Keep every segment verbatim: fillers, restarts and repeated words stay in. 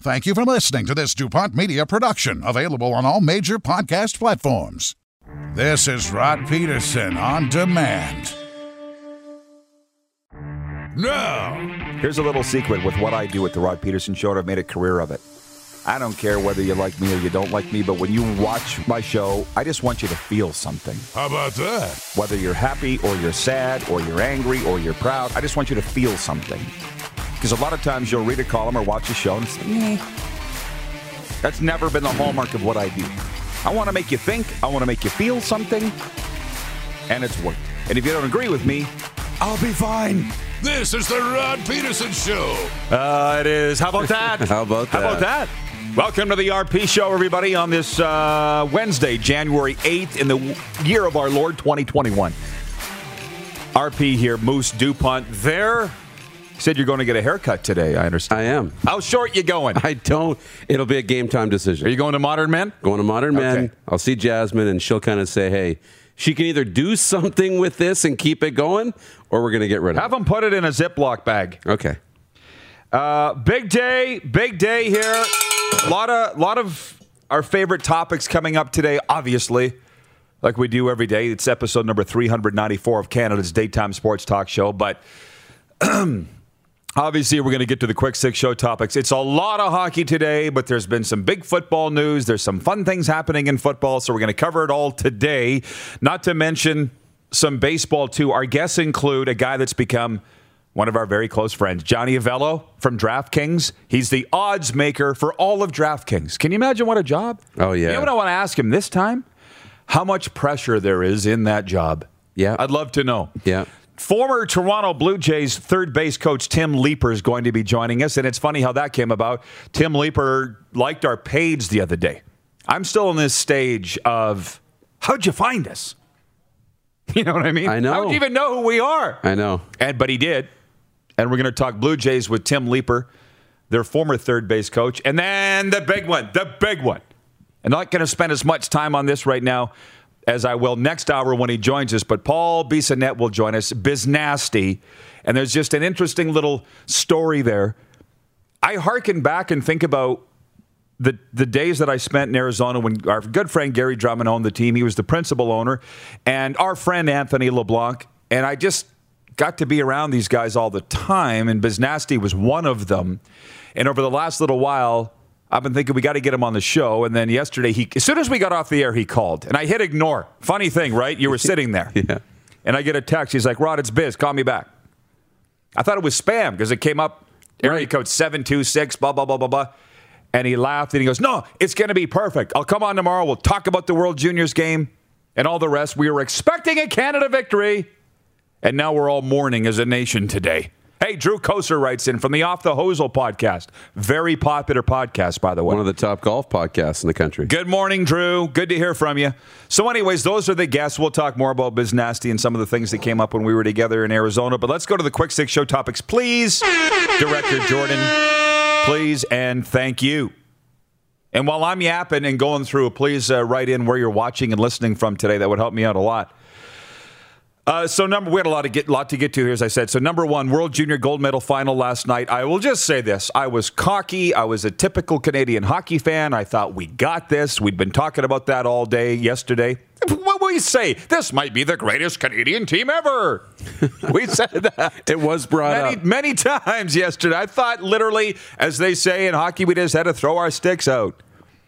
Thank you for listening to this DuPont Media production, available on all major podcast platforms. This is Rod Peterson on demand. Now, here's a little secret with what I do at the Rod Peterson Show, and I've made a career of it. I don't care whether you like me or you don't like me, but when you watch my show, I just want you to feel something. How about that? Whether you're happy or you're sad or you're angry or you're proud, I just want you to feel something. Because a lot of times you'll read a column or watch a show and say, eh. That's never been the hallmark of what I do. I want to make you think, I want to make you feel something, and it's worked. And if you don't agree with me, I'll be fine. This is the Rod Peterson Show. Uh, it is. How about that? How about that? How about that? Welcome to the R P Show, everybody, on this uh, Wednesday, January eighth, in the year of our Lord, twenty twenty-one. R P here, Moose DuPont there. Said you're going to get a haircut today, I understand. I am. How short you going? I don't. It'll be a game time decision. Are you going to Modern Men? Going to Modern Men. Okay. I'll see Jasmine, and she'll kind of say, hey, she can either do something with this and keep it going, or we're going to get rid of it. Have them put it in a Ziploc bag. Okay. Uh, big day, big day here. A lot of, lot of our favorite topics coming up today, obviously, like we do every day. It's episode number three ninety-four of Canada's daytime sports talk show. But obviously, we're going to get to the quick six show topics. It's a lot of hockey today, but there's been some big football news. There's some fun things happening in football, so we're going to cover it all today. Not to mention some baseball, too. Our guests include a guy that's become one of our very close friends, Johnny Avello from DraftKings. He's the odds maker for all of DraftKings. Can you imagine what a job? Oh, yeah. You know what I want to ask him this time? How much pressure there is in that job. Yeah. I'd love to know. Yeah. Former Toronto Blue Jays third base coach Tim Leeper is going to be joining us, and it's funny how that came about. Tim Leeper liked our page the other day. I'm still in this stage of, how'd you find us? You know what I mean? I know. How'd you even know who we are? I know. And But he did. And we're going to talk Blue Jays with Tim Leeper, their former third base coach. And then the big one, the big one. I'm not going to spend as much time on this right now as I will next hour when he joins us. But Paul Bissonnette will join us, Biznasty. And there's just an interesting little story there. I hearken back and think about the the days that I spent in Arizona when our good friend Gary Drummond owned the team. He was the principal owner. And our friend Anthony LeBlanc. And I just got to be around these guys all the time, and Biznasty was one of them. And over the last little while, I've been thinking we got to get him on the show. And then yesterday, he as soon as we got off the air, he called. And I hit ignore. Funny thing, right? You were sitting there. Yeah. And I get a text. He's like, Rod, it's Biz. Call me back. I thought it was spam because it came up, area Right. code seven two six, blah, blah, blah, blah, blah. And he laughed and he goes, no, it's going to be perfect. I'll come on tomorrow. We'll talk about the World Juniors game and all the rest. We were expecting a Canada victory. And now we're all mourning as a nation today. Hey, Drew Koser writes in from the Off the Hosel podcast. Very popular podcast, by the way. One of the top golf podcasts in the country. Good morning, Drew. Good to hear from you. So anyways, those are the guests. We'll talk more about Biznasty and some of the things that came up when we were together in Arizona. But let's go to the quick six show topics, please. Director Jordan, please, and thank you. And while I'm yapping and going through, please uh, write in where you're watching and listening from today. That would help me out a lot. Uh, so number, we had a lot to get, lot to get to here, as I said. So number one, World Junior Gold Medal final last night. I will just say this: I was cocky. I was a typical Canadian hockey fan. I thought we got this. We'd been talking about that all day yesterday. What we say? This might be the greatest Canadian team ever. We said that. It was brought many, up many times yesterday. I thought literally, as they say in hockey, we just had to throw our sticks out.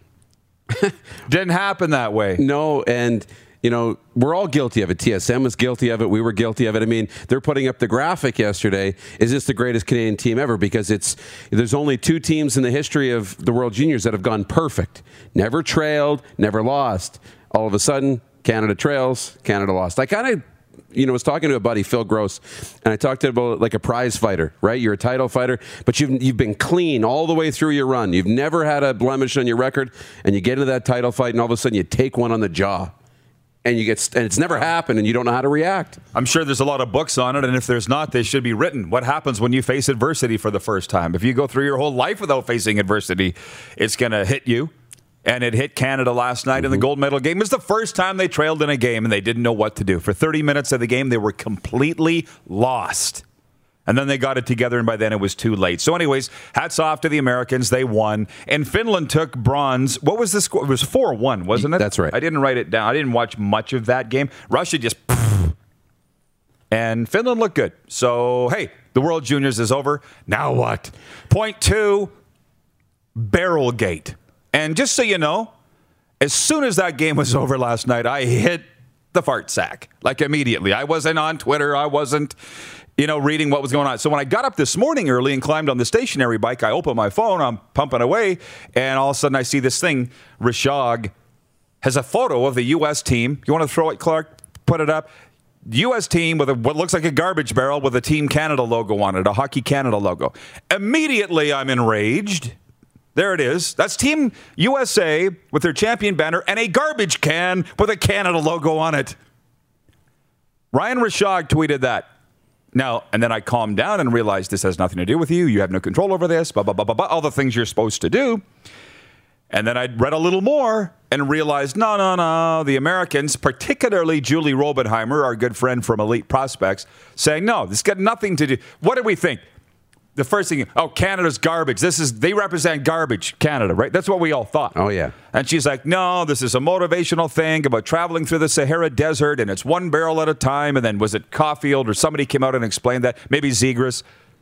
Didn't happen that way. No, and you know, we're all guilty of it. T S M was guilty of it. We were guilty of it. I mean, they're putting up the graphic yesterday. Is this the greatest Canadian team ever? Because it's there's only two teams in the history of the World Juniors that have gone perfect. Never trailed, never lost. All of a sudden, Canada trails, Canada lost. I kind of, you know, was talking to a buddy, Phil Gross, and I talked to him about like a prize fighter, right? You're a title fighter, but you've you've been clean all the way through your run. You've never had a blemish on your record, and you get into that title fight, and all of a sudden you take one on the jaw. And you get, and it's never happened, and you don't know how to react. I'm sure there's a lot of books on it, and if there's not, they should be written. What happens when you face adversity for the first time? If you go through your whole life without facing adversity, it's going to hit you. And it hit Canada last night mm-hmm. in the gold medal game. It was the first time they trailed in a game, and they didn't know what to do. For thirty minutes of the game, they were completely lost. And then they got it together, and by then it was too late. So anyways, hats off to the Americans. They won. And Finland took bronze. What was the score? It was four one, wasn't it? That's right. I didn't write it down. I didn't watch much of that game. Russia just... And Finland looked good. So, hey, the World Juniors is over. Now what? Point two, Barrelgate. And just so you know, as soon as that game was over last night, I hit the fart sack. Like immediately. I wasn't on Twitter. I wasn't... you know, reading what was going on. So when I got up this morning early and climbed on the stationary bike, I opened my phone, I'm pumping away, and all of a sudden I see this thing. Rashog has a photo of the U S team. You want to throw it, Clark? Put it up. U S team with a, what looks like a garbage barrel with a Team Canada logo on it, a Hockey Canada logo. Immediately I'm enraged. There it is. That's Team U S A with their champion banner and a garbage can with a Canada logo on it. Ryan Rashog tweeted that. Now, and then I calmed down and realized this has nothing to do with you. You have no control over this, blah, blah, blah, blah, blah, all the things you're supposed to do. And then I read a little more and realized, no, no, no, the Americans, particularly Julie Robenheimer, our good friend from Elite Prospects, saying, no, this got nothing to do. What do we think? The first thing, oh, Canada's garbage. This is, they represent garbage, Canada, right? That's what we all thought. Oh, yeah. And she's like, no, this is a motivational thing about traveling through the Sahara Desert, and it's one barrel at a time. And then was it Caulfield or somebody came out and explained that? Maybe Zegras.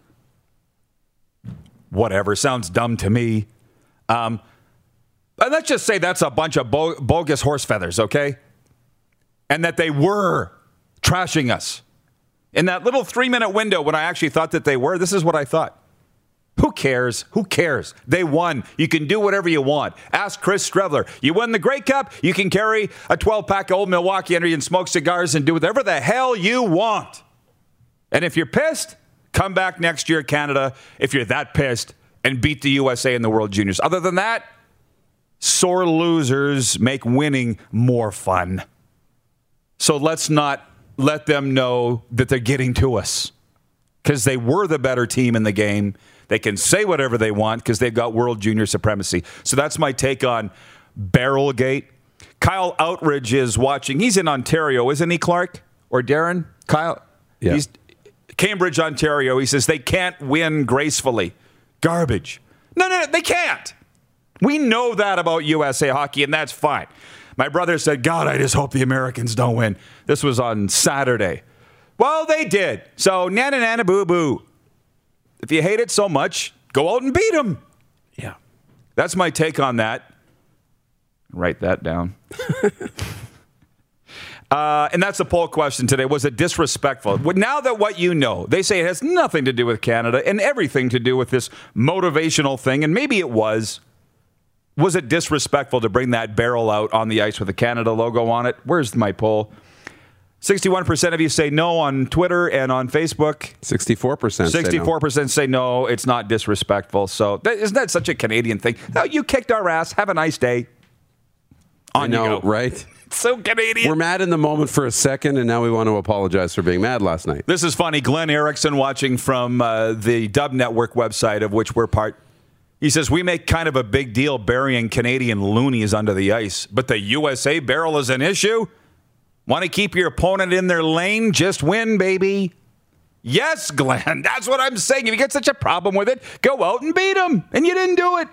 Whatever. Sounds dumb to me. Um, and let's just say that's a bunch of bo- bogus horse feathers, okay? And that they were trashing us. In that little three-minute window when I actually thought that they were, this is what I thought. Who cares? Who cares? They won. You can do whatever you want. Ask Chris Streveler. You win the Grey Cup, you can carry a twelve-pack of Old Milwaukee under you and smoke cigars and do whatever the hell you want. And if you're pissed, come back next year, Canada, if you're that pissed, and beat the U S A in the World Juniors. Other than that, sore losers make winning more fun. So let's not let them know that they're getting to us, because they were the better team in the game. They can say whatever they want because they've got World Junior supremacy. So that's my take on Barrelgate. Kyle Outridge is watching. He's in Ontario, isn't he, Clark? Or Darren? Kyle? Yeah. He's Cambridge, Ontario. He says they can't win gracefully. Garbage. No, no, no, they can't. We know that about U S A Hockey, and that's fine. My brother said, God, I just hope the Americans don't win. This was on Saturday. Well, they did. So, nana nana boo boo. If you hate it so much, go out and beat them. Yeah. That's my take on that. Write that down. uh, and that's the poll question today. Was it disrespectful? Now that what you know, they say it has nothing to do with Canada and everything to do with this motivational thing, and maybe it was. Was it disrespectful to bring that barrel out on the ice with a Canada logo on it? Where's my poll? sixty-one percent of you say no on Twitter and on Facebook. sixty-four percent sixty-four percent say no, it's not disrespectful. So that, isn't that such a Canadian thing? No, you kicked our ass. Have a nice day. On I know, you go. right? So Canadian. We're mad in the moment for a second, and now we want to apologize for being mad last night. This is funny. Glenn Erickson watching from uh, the Dub Network website, of which we're part. He says, we make kind of a big deal burying Canadian loonies under the ice, but the U S A barrel is an issue? Want to keep your opponent in their lane? Just win, baby. Yes, Glenn, that's what I'm saying. If you get such a problem with it, go out and beat them. And you didn't do it.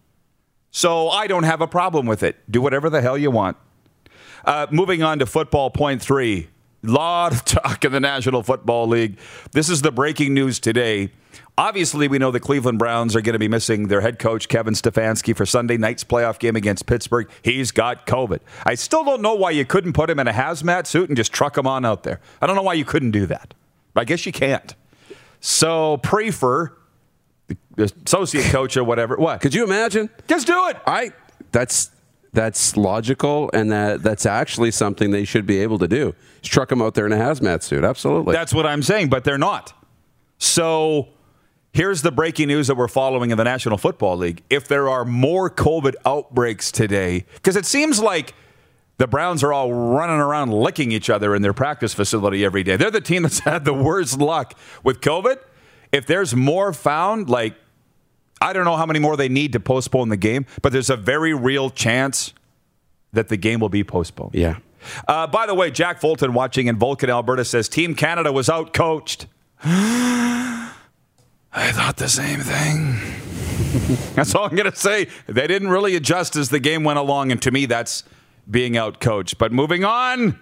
So I don't have a problem with it. Do whatever the hell you want. Uh, moving on to football, point three. Lot of talk in the National Football League. This is the breaking news today. Obviously, we know the Cleveland Browns are going to be missing their head coach, Kevin Stefanski, for Sunday night's playoff game against Pittsburgh. He's got COVID. I still don't know why you couldn't put him in a hazmat suit and just truck him on out there. I don't know why you couldn't do that. But I guess you can't. So, Prefer, the associate coach or whatever, what? Could you imagine? Just do it. I. That's that's logical, and that that's actually something they should be able to do. Just truck him out there in a hazmat suit. Absolutely. That's what I'm saying, but they're not. So here's the breaking news that we're following in the National Football League. If there are more COVID outbreaks today, because it seems like the Browns are all running around licking each other in their practice facility every day. They're the team that's had the worst luck with COVID. If there's more found, like, I don't know how many more they need to postpone the game, but there's a very real chance that the game will be postponed. Yeah. Uh, by the way, Jack Fulton watching in Vulcan, Alberta says Team Canada was out-coached. I thought the same thing. That's all I'm going to say. They didn't really adjust as the game went along, and to me, that's being outcoached. But moving on,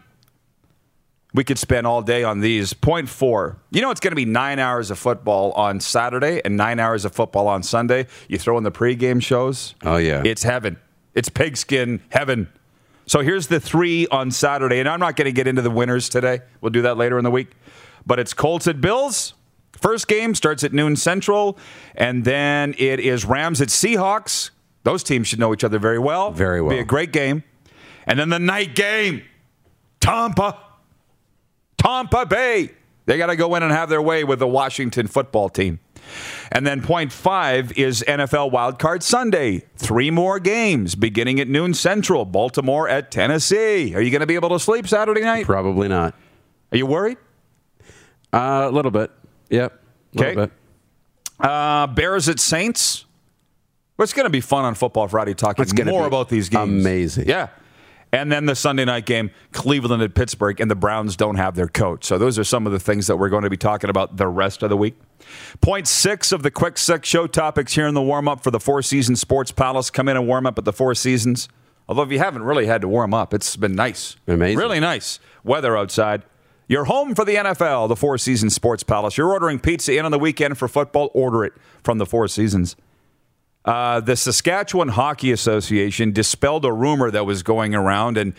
we could spend all day on these. Point four. You know it's going to be nine hours of football on Saturday and nine hours of football on Sunday. You throw in the pregame shows. Oh, yeah. It's heaven. It's pigskin heaven. So here's the three on Saturday, and I'm not going to get into the winners today. We'll do that later in the week. But it's Colts at Bills. First game starts at noon Central, and then it is Rams at Seahawks. Those teams should know each other very well. Very well. Be a great game. And then the night game, Tampa. Tampa Bay. They got to go in and have their way with the Washington football team. And then point five is N F L Wildcard Sunday. Three more games beginning at noon Central. Baltimore at Tennessee. Are you going to be able to sleep Saturday night? Probably not. Are you worried? Uh, a little bit. Yep. Okay. Bit. Uh, Bears at Saints. Well, it's going to be fun on Football Friday talking It's gonna more be about these games. amazing. Yeah. And then the Sunday night game, Cleveland at Pittsburgh, and the Browns don't have their coach. So those are some of the things that we're going to be talking about the rest of the week. Point six of the Quick Six show topics here in the warm-up for the Four Seasons Sports Palace. Come in and warm up at the Four Seasons. Although if you haven't really had to warm up, it's been nice. Amazing. Really nice weather outside. You're home for the N F L, the Four Seasons Sports Palace. You're ordering pizza in on the weekend for football, order it from the Four Seasons. Uh, the Saskatchewan Hockey Association dispelled a rumor that was going around, and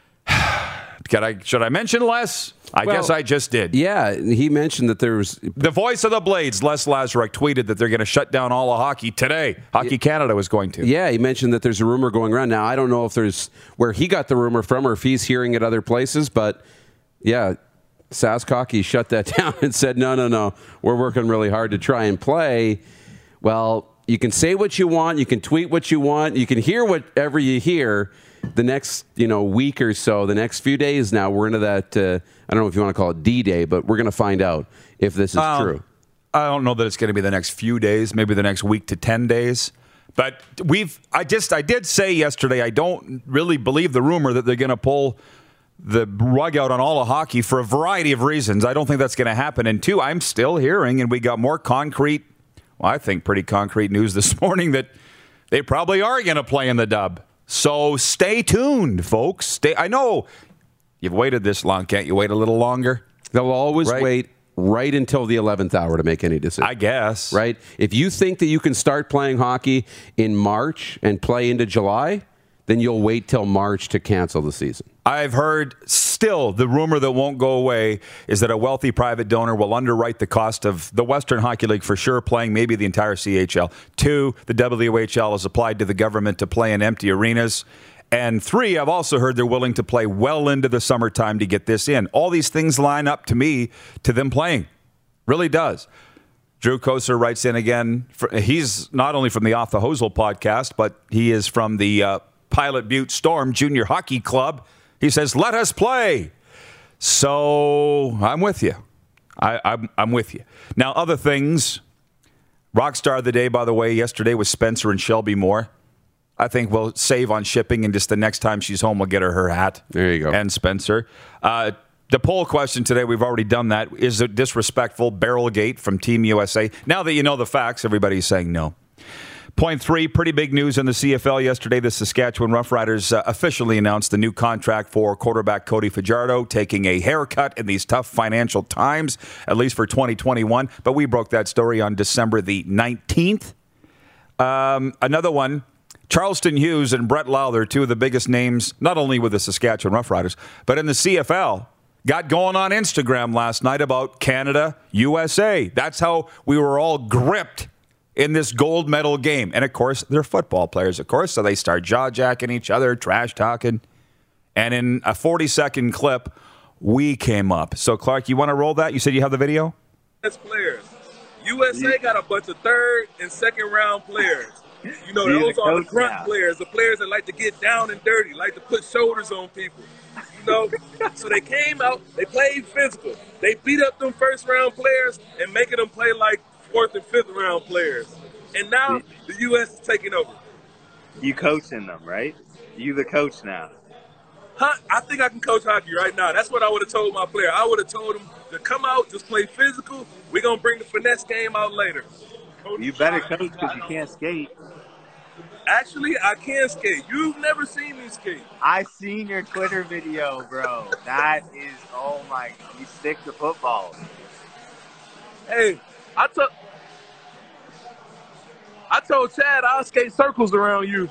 Can I, should I mention Les? I well, guess I just did. Yeah, he mentioned that there was... The voice of the Blades, Les Lazaruk, tweeted that they're going to shut down all of hockey today. Hockey Canada was going to. Yeah, he mentioned that there's a rumor going around. Now, I don't know if there's where he got the rumor from or if he's hearing it other places, but yeah, Sask Hockey shut that down and said, no, no, no, we're working really hard to try and play. Well, you can say what you want, you can tweet what you want, you can hear whatever you hear. The next, you know, week or so, the next few days now, we're into that, uh, I don't know if you want to call it D-Day, but we're going to find out if this is um, true. I don't know that it's going to be the next few days, maybe the next week to ten days. But we've, I just, I did say yesterday, I don't really believe the rumor that they're going to pull the rug out on all of hockey for a variety of reasons. I don't think that's going to happen. And two, I'm still hearing, and we got more concrete, well, I think pretty concrete news this morning that they probably are going to play in the dub. So stay tuned, folks. Stay. I know you've waited this long. Can't you wait a little longer? They'll always Right. wait right until the eleventh hour to make any decision. I guess. Right? If you think that you can start playing hockey in March and play into July, then you'll wait till March to cancel the season. I've heard still the rumor that won't go away is that a wealthy private donor will underwrite the cost of the Western Hockey League for sure playing maybe the entire C H L. Two, the W H L has applied to the government to play in empty arenas. And three, I've also heard they're willing to play well into the summertime to get this in. All these things line up to me to them playing. Really does. Drew Koser writes in again. For, he's not only from the Off the Hosel podcast, but he is from the uh, Pilot Butte Storm Junior Hockey Club. He says, let us play. So I'm with you. I, I'm, I'm with you. Now, other things. Rockstar of the day, by the way, yesterday was Spencer and Shelby Moore. I think we'll save on shipping, and just the next time she's home, we'll get her her hat. There you go. And Spencer. Uh, the poll question today, we've already done that. Is it disrespectful? Barrelgate from Team U S A. Now that you know the facts, everybody's saying no. Point three, pretty big news in the C F L yesterday. The Saskatchewan Roughriders uh, officially announced the new contract for quarterback Cody Fajardo, taking a haircut in these tough financial times, at least for twenty twenty-one. But we broke that story on December the nineteenth. Um, another one, Charleston Hughes and Brett Lowther, two of the biggest names, not only with the Saskatchewan Roughriders, but in the C F L, got going on Instagram last night about Canada, U S A. That's how we were all gripped in this gold medal game. And, of course, they're football players, of course, so they start jaw-jacking each other, trash-talking. And in a forty-second clip, we came up. So, Clark, you want to roll that? You said you have the video? Players. U S A got a bunch of third and second round players. You know, those are the front players, the players that like to get down and dirty, like to put shoulders on people. You know, so they came out, they played physical. They beat up them first round players and making them play like fourth and fifth round players. And now the U S is taking over. You coaching them, right? You the coach now. Huh, I think I can coach hockey right now. That's what I would have told my player. I would have told him to come out, just play physical. We're going to bring the finesse game out later. You better coach because you can't skate. Actually, I can skate. You've never seen me skate. I seen your Twitter video, bro. That is, oh my, you stick to football. Hey, I took... I told Chad I'll skate circles around you.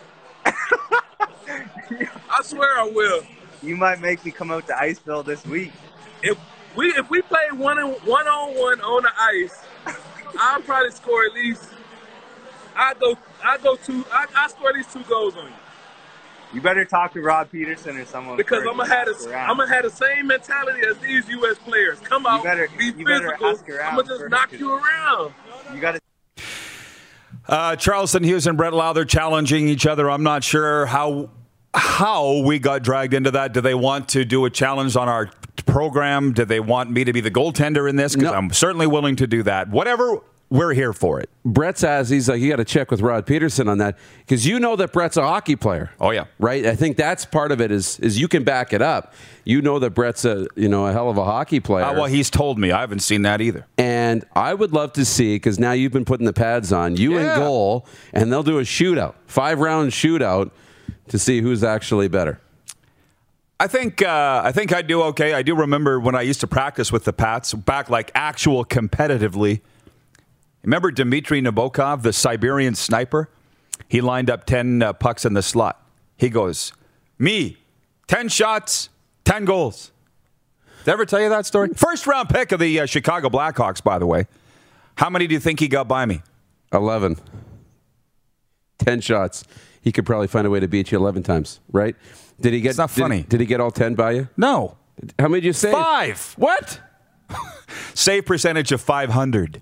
I swear I will. You might make me come out to Iceville this week. If we if we play one on one on one on the ice, I'll probably score at least. I go I go two. I I score at least two goals on you. You better talk to Rod Peterson or someone. Because I'm gonna have the I'm gonna have the same mentality as these U S players. Come out, you better, be you physical. I'm gonna just knock you around. You got to. Uh, Charleston Hughes and Brett Lowther challenging each other. I'm not sure how how we got dragged into that. Do they want to do a challenge on our program? Do they want me to be the goaltender in this? Because no. I'm certainly willing to do that. Whatever, we're here for it. Brett says he's like, you got to check with Rod Peterson on that because you know that Brett's a hockey player. Oh yeah, right. I think that's part of it. Is is you can back it up. You know that Brett's a you know a hell of a hockey player. Uh, well, he's told me. I haven't seen that either. And I would love to see because now you've been putting the pads on. You yeah. and goal, and they'll do a shootout, five round shootout, to see who's actually better. I think uh, I think I do okay. I do remember when I used to practice with the Pats back like actual competitively. Remember Dmitry Nabokov, the Siberian sniper? He lined up ten uh, pucks in the slot. He goes, me, ten shots, ten goals. Did I ever tell you that story? First round pick of the uh, Chicago Blackhawks, by the way. How many do you think he got by me? eleven. ten shots. He could probably find a way to beat you eleven times, right? Did he get? It's not funny. Did, did he get all ten by you? No. How many did you save? Five. What? Save percentage of five hundred.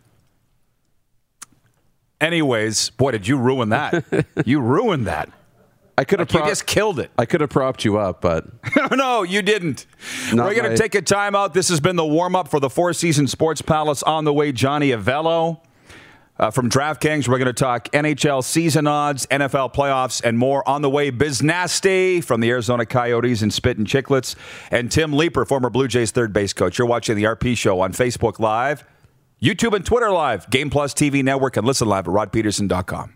Anyways, boy, did you ruin that. You ruined that. I could have like prop- you just killed it. I could have propped you up, but no, you didn't. Not We're going my- to take a timeout. This has been the warm-up for the Four Seasons Sports Palace. On the way, Johnny Avello uh, from DraftKings. We're going to talk N H L season odds, N F L playoffs, and more. On the way, Biz Nasty from the Arizona Coyotes and Spittin' Chicklets, and Tim Leeper, former Blue Jays third base coach. You're watching the R P Show on Facebook Live, YouTube and Twitter Live, Game Plus T V Network, and listen live at rod peterson dot com.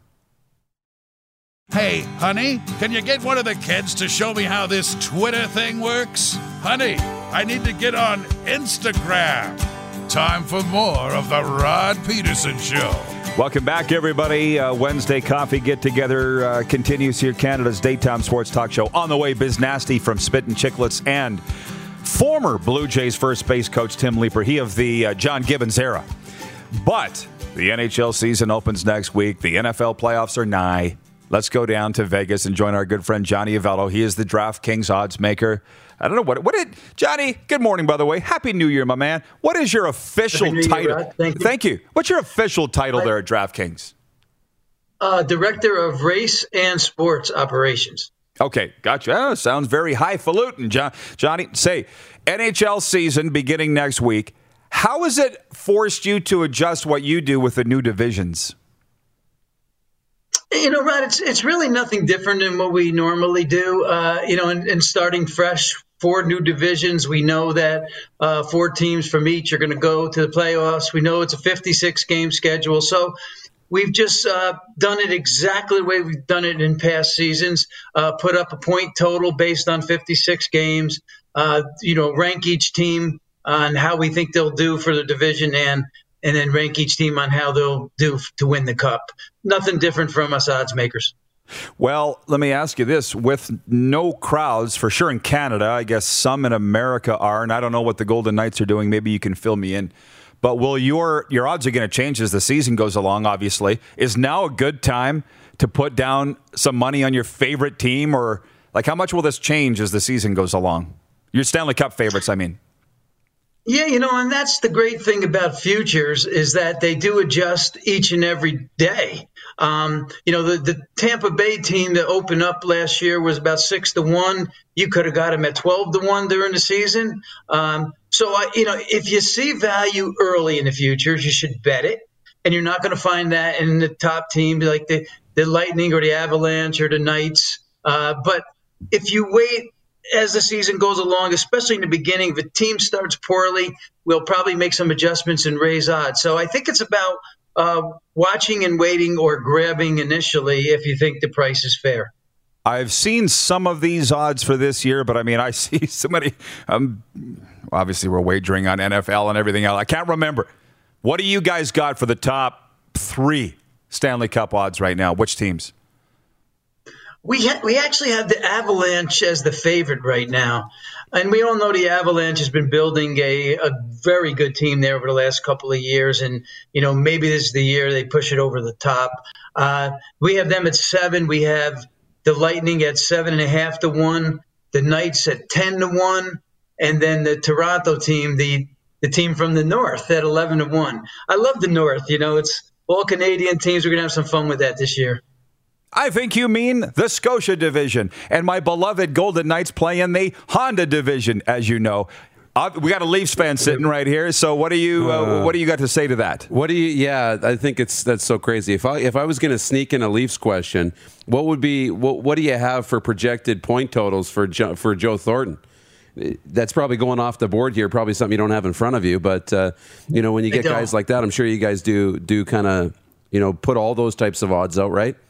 Hey, honey, can you get one of the kids to show me how this Twitter thing works? Honey, I need to get on Instagram. Time for more of the Rod Peterson Show. Welcome back, everybody. Uh, Wednesday Coffee Get-Together uh, continues here. Canada's daytime sports talk show. On the way, Biz Nasty from Spittin' Chicklets and former Blue Jays first base coach Tim Leeper. He of the uh, John Gibbons era. But the N H L season opens next week. The N F L playoffs are nigh. Let's go down to Vegas and join our good friend Johnny Avello. He is the DraftKings odds maker. I don't know what what did Johnny. Good morning, by the way. Happy New Year, my man. What is your official Happy New title? Year, Rod. Thank you. Thank you. What's your official title there at DraftKings? Uh, Director of Race and Sports Operations. Okay, gotcha. Oh, sounds very highfalutin, John, Johnny. Say, N H L season beginning next week. How has it forced you to adjust what you do with the new divisions? You know, Rod, it's it's really nothing different than what we normally do. Uh, you know, and, and starting fresh, four new divisions. We know that uh, four teams from each are going to go to the playoffs. We know it's a fifty-six game schedule. So we've just uh, done it exactly the way we've done it in past seasons, uh, put up a point total based on fifty-six games, uh, you know, rank each team on how we think they'll do for the division and and then rank each team on how they'll do to win the cup. Nothing different from us odds makers. Well, let me ask you this. With no crowds, for sure in Canada, I guess some in America are, and I don't know what the Golden Knights are doing. Maybe you can fill me in. But will your your odds are going to change as the season goes along, obviously. Is now a good time to put down some money on your favorite team? Or like how much will this change as the season goes along? Your Stanley Cup favorites, I mean. Yeah, you know, and that's the great thing about futures is that they do adjust each and every day. Um, you know, the, the Tampa Bay team that opened up last year was about six to one. You could have got them at twelve to one during the season. Um, so, I, you know, if you see value early in the futures, you should bet it. And you're not going to find that in the top teams like the, the Lightning or the Avalanche or the Knights. Uh, but if you wait as the season goes along, especially in the beginning, if a team starts poorly, we'll probably make some adjustments and raise odds. So I think it's about uh, watching and waiting or grabbing initially if you think the price is fair. I've seen some of these odds for this year, but I mean, I see so many. Um, obviously, we're wagering on N F L and everything else. I can't remember. What do you guys got for the top three Stanley Cup odds right now? Which teams? We ha- we actually have the Avalanche as the favorite right now. And we all know the Avalanche has been building a, a very good team there over the last couple of years. And, you know, maybe this is the year they push it over the top. Uh, we have them at seven. We have the Lightning at seven and a half to one. The Knights at ten to one. And then the Toronto team, the, the team from the North at eleven to one. I love the North. You know, it's all Canadian teams. We're going to have some fun with that this year. I think you mean the Scotia Division, and my beloved Golden Knights play in the Honda Division, as you know. Uh, we got a Leafs fan sitting right here. So, what do you uh, what do you got to say to that? What do you? Yeah, I think it's that's so crazy. If I if I was going to sneak in a Leafs question, what would be what What do you have for projected point totals for jo, for Joe Thornton? That's probably going off the board here. Probably something you don't have in front of you. But uh, you know, when you get guys like that, I'm sure you guys do do kind of you know put all those types of odds out, right?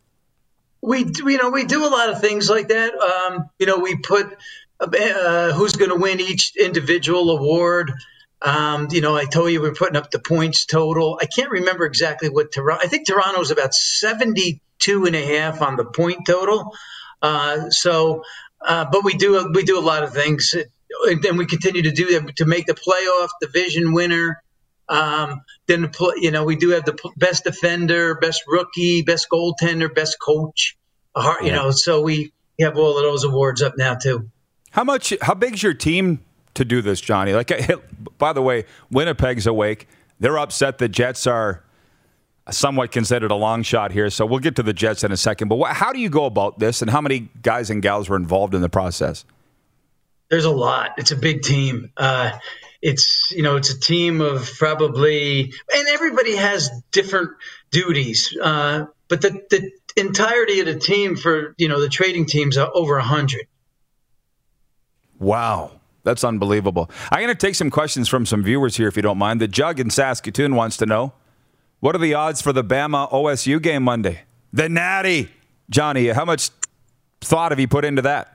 We, you know, we do a lot of things like that. Um, you know, we put uh, who's going to win each individual award. Um, you know, I told you we're putting up the points total. I can't remember exactly what Toronto. I think Toronto's about seventy-two and a half on the point total. Uh, so, uh, but we do we do a lot of things, and we continue to do that to make the playoff division winner. Um, then, you know, we do have the best defender, best rookie, best goaltender, best coach, uh, you yeah. know, so we have all of those awards up now too. How much, how big's your team to do this, Johnny? Like, by the way, Winnipeg's awake. They're upset the Jets are somewhat considered a long shot here. So we'll get to the Jets in a second, but what, how do you go about this and how many guys and gals were involved in the process? There's a lot. It's a big team. Uh, It's, you know, it's a team of probably, and everybody has different duties. Uh, but the, the entirety of the team for, you know, the trading teams are over one hundred. Wow. That's unbelievable. I'm going to take some questions from some viewers here, if you don't mind. The Jug in Saskatoon wants to know, what are the odds for the Bama O S U game Monday? The Natty. Johnny, how much thought have you put into that?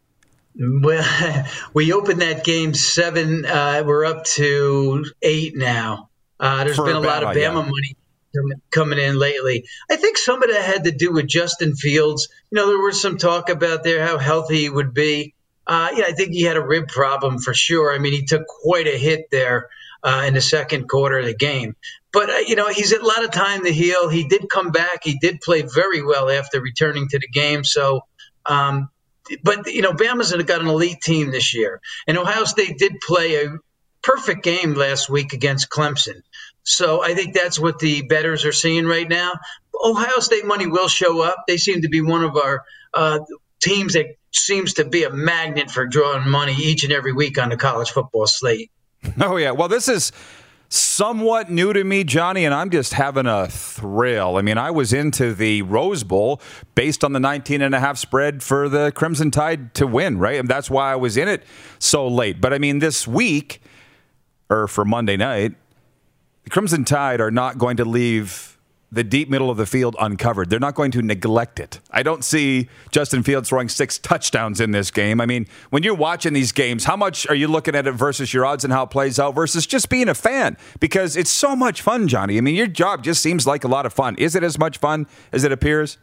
Well, we opened that game seven. Uh, we're up to eight now. Uh, there's For been a Bama, lot of Bama yeah. money coming in lately. I think some of that had to do with Justin Fields. You know, there was some talk about there how healthy he would be. Uh, yeah, I think he had a rib problem for sure. I mean, he took quite a hit there uh, in the second quarter of the game. But, uh, you know, he's had a lot of time to heal. He did come back. He did play very well after returning to the game. So, um But, you know, Bama's got an elite team this year. And Ohio State did play a perfect game last week against Clemson. So I think that's what the bettors are seeing right now. Ohio State money will show up. They seem to be one of our uh, teams that seems to be a magnet for drawing money each and every week on the college football slate. Oh, yeah. Well, this is somewhat new to me, Johnny, and I'm just having a thrill. I mean, I was into the Rose Bowl based on the nineteen and a half spread for the Crimson Tide to win, right? And that's why I was in it so late. But I mean, this week, or for Monday night, the Crimson Tide are not going to leave the deep middle of the field uncovered. They're not going to neglect it. I don't see Justin Fields throwing six touchdowns in this game. I mean, when you're watching these games, how much are you looking at it versus your odds and how it plays out versus just being a fan? Because it's so much fun, Johnny. I mean, your job just seems like a lot of fun. Is it as much fun as it appears?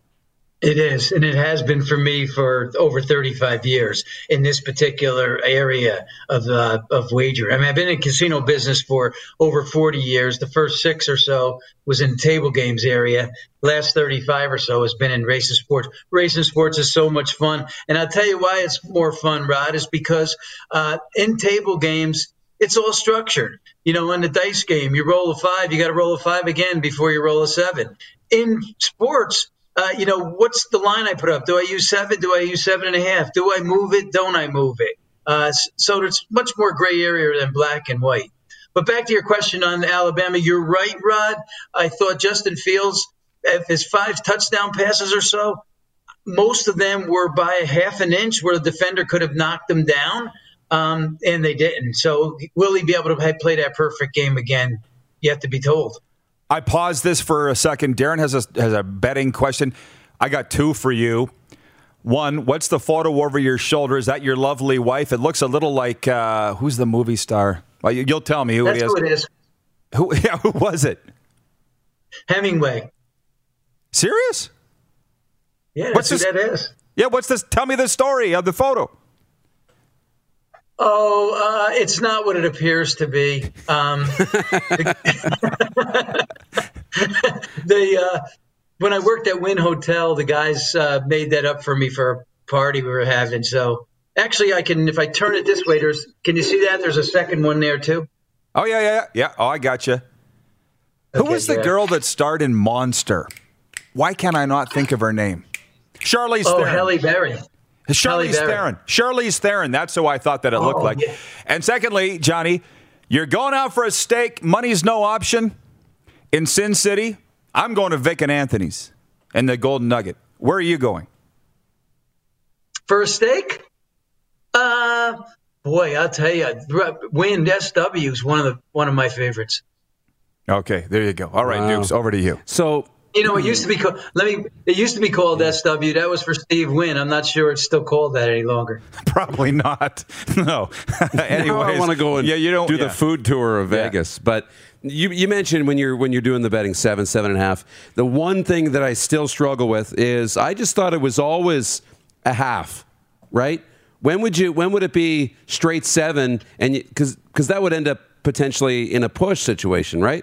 It is, and it has been for me for over thirty-five years in this particular area of uh, of wager. I mean, I've been in casino business for over forty years. The first six or so was in table games area. Last thirty-five or so has been in racing sports. Racing sports is so much fun, and I'll tell you why it's more fun, Rod, is because uh, in table games, it's all structured. You know, in the dice game, you roll a five, you got to roll a five again before you roll a seven. In sports, Uh, you know, what's the line I put up? Do I use seven? Do I use seven and a half? Do I move it? Don't I move it? Uh, so there's much more gray area than black and white. But back to your question on Alabama, you're right, Rod. I thought Justin Fields, if his five touchdown passes or so, most of them were by a half an inch where the defender could have knocked them down, um, and they didn't. So will he be able to play that perfect game again? You have to be told. I paused this for a second. Darren has a, has a betting question. I got two for you. One, what's the photo over your shoulder? Is that your lovely wife? It looks a little like, uh, who's the movie star? Well, you, you'll tell me who That's it is. who it is. Who, yeah, who was it? Hemingway. Serious? Yeah, what's that's this? who that is. Yeah, what's this? Tell me the story of the photo. Oh, uh, it's not what it appears to be. Um, the uh, when I worked at Wynn Hotel, the guys uh, made that up for me for a party we were having. So actually, I can if I turn it this way. There's can you see that? There's a second one there too. Oh yeah, yeah, yeah. Oh, I got you. Okay, Who was the yeah. girl that starred in Monster? Why can't I not think of her name? Charlize Oh, Theron. Halle Berry. Charlize Halle Berry. Theron. Charlize Theron. That's who I thought that it looked Oh, like. yeah. And secondly, Johnny, you're going out for a steak. Money's no option in Sin City. I'm going to Vic and Anthony's and the Golden Nugget. Where are you going? For a steak? Uh, boy, I'll tell you, Wynn S W is one of the one of my favorites. Okay, there you go. All right, Wow. Dukes, over to you. So, You know, it used to be called. Let me. It used to be called S W. That was for Steve Wynn. I'm not sure it's still called that any longer. Probably not. No. Anyways, now I want to go and yeah, you don't, do yeah. the food tour of Yeah. Vegas. But you, you mentioned when you're when you're doing the betting seven, seven and a half. The one thing that I still struggle with is I just thought it was always a half, right? When would you? When would it be straight seven? And because because that would end up potentially in a push situation, right?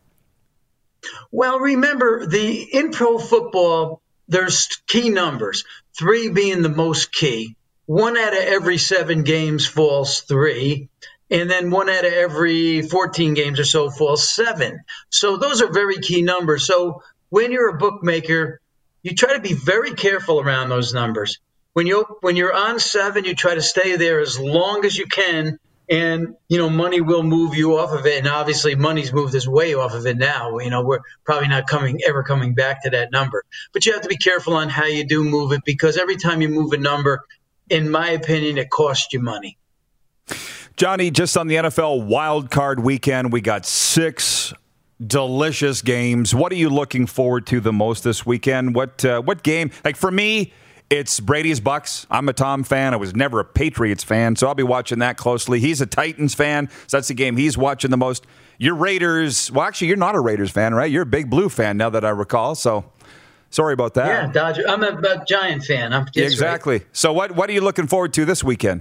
Well, remember the in pro football, there's key numbers. Three being the most key. One out of every seven games falls three, and then one out of every fourteen games or so falls seven. So those are very key numbers. So when you're a bookmaker, you try to be very careful around those numbers. When you when you're on seven, you try to stay there as long as you can. And, you know, money will move you off of it. And obviously money's moved us way off of it now. You know, we're probably not coming ever coming back to that number. But you have to be careful on how you do move it, because every time you move a number, in my opinion, it costs you money. Johnny, just on the N F L wild card weekend, we got six delicious games. What are you looking forward to the most this weekend? What uh, what game? Like for me, it's Brady's Bucks. I'm a Tom fan. I was never a Patriots fan, so I'll be watching that closely. He's a Titans fan, so that's the game he's watching the most. You're Raiders. Well, actually, you're not a Raiders fan, right? You're a big Blue fan now that I recall, so sorry about that. Yeah, Dodger. I'm a, a Giant fan. I'm, Yeah, exactly. Right. So what, what are you looking forward to this weekend?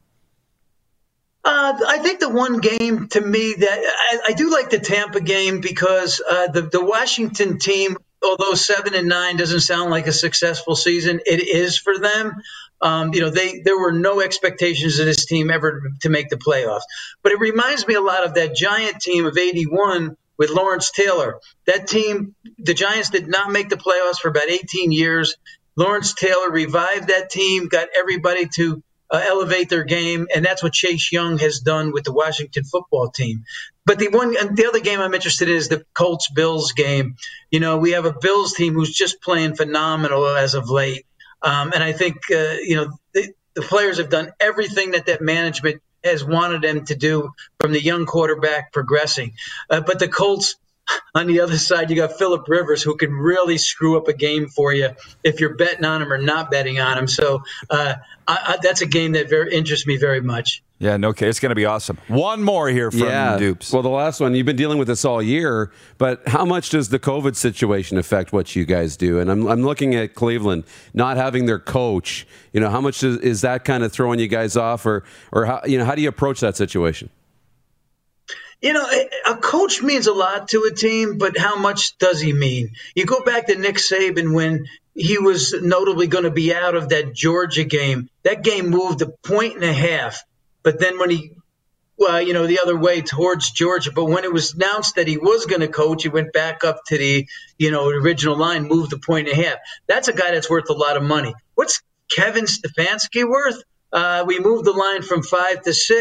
Uh, I think the one game to me that I, I do like the Tampa game because uh, the, the Washington team, although seven and nine doesn't sound like a successful season, it is for them. Um, you know, they there were no expectations of this team ever to make the playoffs. But it reminds me a lot of that Giant team of eighty-one with Lawrence Taylor. That team, the Giants did not make the playoffs for about eighteen years. Lawrence Taylor revived that team, got everybody to uh, elevate their game, and that's what Chase Young has done with the Washington football team. But the one, and the other game I'm interested in is the Colts-Bills game. You know, we have a Bills team who's just playing phenomenal as of late, um, and I think uh, you know the, the players have done everything that that management has wanted them to do from the young quarterback progressing. Uh, but the Colts, on the other side, you got Phillip Rivers, who can really screw up a game for you if you're betting on him or not betting on him. So uh, I, I, that's a game that very interests me very much. Yeah, no, okay, it's going to be awesome. One more here from yeah. Dupes. Well, the last one, you've been dealing with this all year, but how much does the COVID situation affect what you guys do? And I'm I'm looking at Cleveland not having their coach. You know, how much is, is that kind of throwing you guys off, or or how you know how do you approach that situation? You know, a coach means a lot to a team, but how much does he mean? You go back to Nick Saban when he was notably going to be out of that Georgia game. That game moved a point and a half. But then when he, well, you know, the other way towards Georgia. But when it was announced that he was going to coach, he went back up to the, you know, original line, moved a point and a half. That's a guy that's worth a lot of money. What's Kevin Stefanski worth? Uh, we moved the line from five to six.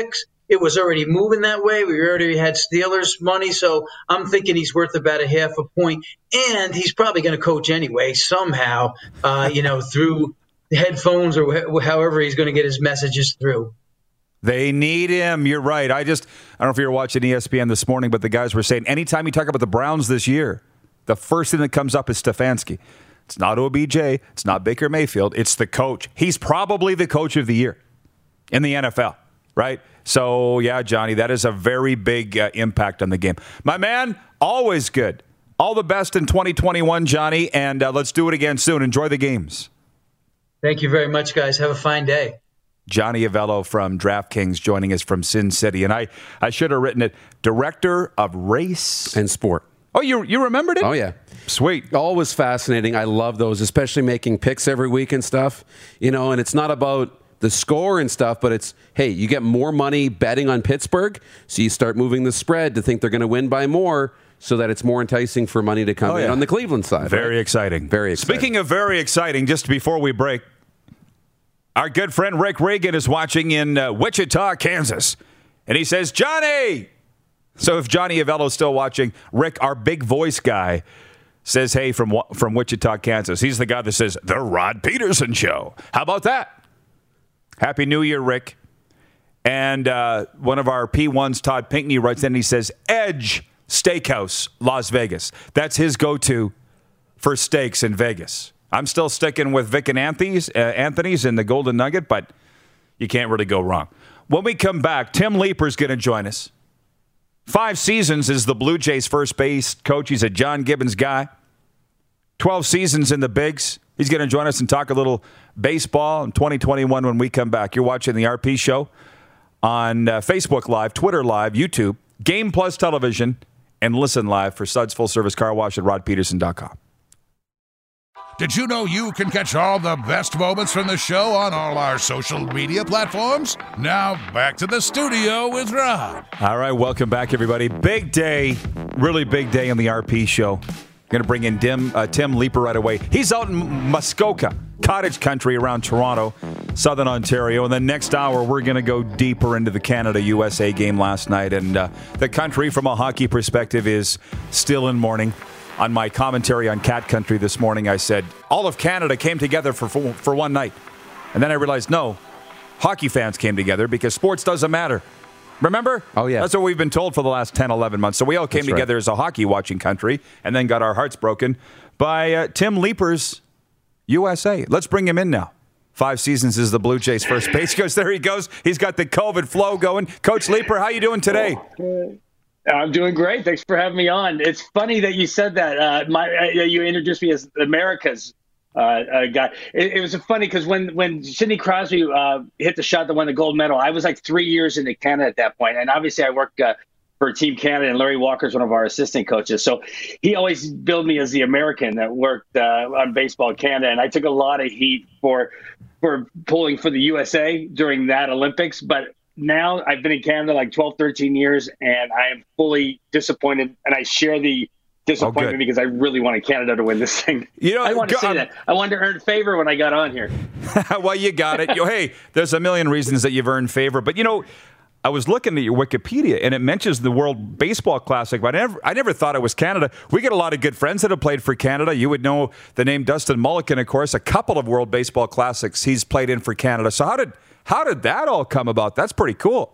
it was already moving that way. We already had Steelers money, so I'm thinking he's worth about a half a point. And he's probably going to coach anyway, somehow, uh, you know, through headphones or wh- however he's going to get his messages through. They need him. You're right. I just, I don't know if you were watching E S P N this morning, but the guys were saying anytime you talk about the Browns this year, the first thing that comes up is Stefanski. It's not O B J. It's not Baker Mayfield. It's the coach. He's probably the coach of the year in the N F L, right? So, yeah, Johnny, that is a very big uh, impact on the game. My man, always good. All the best in twenty twenty-one, Johnny, and uh, let's do it again soon. Enjoy the games. Thank you very much, guys. Have a fine day. Johnny Avello from DraftKings joining us from Sin City. And I, I should have written it, Director of Race and Sport. Oh, you you remembered it? Oh, yeah. Sweet. Always fascinating. I love those, especially making picks every week and stuff. You know, and it's not about the score and stuff, but it's, hey, you get more money betting on Pittsburgh, so you start moving the spread to think they're going to win by more so that it's more enticing for money to come oh, in yeah. on the Cleveland side. Very right? exciting. Very exciting. Speaking of very exciting, just before we break, our good friend Rick Regan is watching in uh, Wichita, Kansas. And he says, Johnny! So if Johnny Avello's still watching, Rick, our big voice guy, says, hey, from from Wichita, Kansas. He's the guy that says, The Rod Peterson Show. How about that? Happy New Year, Rick. And uh, one of our P ones, Todd Pinkney, writes in and he says, Edge Steakhouse, Las Vegas. That's his go-to for steaks in Vegas. I'm still sticking with Vic and Anthony's, uh, Anthony's and the Golden Nugget, but you can't really go wrong. When we come back, Tim Leeper's going to join us. Five seasons as the Blue Jays first base coach. He's a John Gibbons guy. Twelve seasons in the bigs. He's going to join us and talk a little baseball in twenty twenty-one when we come back. You're watching the R P Show on uh, Facebook Live, Twitter Live, YouTube, Game Plus Television, and listen live for Suds Full Service Car Wash at rod peterson dot com. Did you know you can catch all the best moments from the show on all our social media platforms? Now, back to the studio with Rod. All right, welcome back, everybody. Big day, really big day on the R P Show. Going to bring in Tim, uh, Tim Leeper right away. He's out in Muskoka, cottage country around Toronto, Southern Ontario. And then next hour, we're going to go deeper into the Canada-U S A game last night. And uh, the country, from a hockey perspective, is still in mourning. On my commentary on Cat Country this morning, I said, all of Canada came together for, for for one night. And then I realized, no, hockey fans came together because sports doesn't matter. Remember? Oh, yeah. That's what we've been told for the last ten, eleven months. So we all came That's together right. as a hockey-watching country and then got our hearts broken by uh, Tim Leeper's U S A. Let's bring him in now. Five seasons as the Blue Jays first base coach. There he goes. He's got the COVID flow going. Coach Leeper, how you doing today? Oh, I'm doing great. Thanks for having me on. It's funny that you said that. Uh, my, uh, you introduced me as America's uh, uh, guy. It, it was funny because when, when Sidney Crosby uh, hit the shot that won the gold medal, I was like three years into Canada at that point. And obviously I worked uh, for Team Canada, and Larry Walker's one of our assistant coaches. So he always billed me as the American that worked uh, on Baseball Canada. And I took a lot of heat for for pulling for the U S A during that Olympics. But now I've been in Canada like twelve, thirteen years, and I am fully disappointed, and I share the disappointment oh, because I really wanted Canada to win this thing. You know, I wanted to say um, that. I wanted to earn favor when I got on here. Well, you got it. Hey, there's a million reasons that you've earned favor, but you know, I was looking at your Wikipedia, and it mentions the World Baseball Classic, but I never, I never thought it was Canada. We get a lot of good friends that have played for Canada. You would know the name Dustin Mulliken, of course, a couple of World Baseball Classics he's played in for Canada. So how did how did that all come about? That's pretty cool.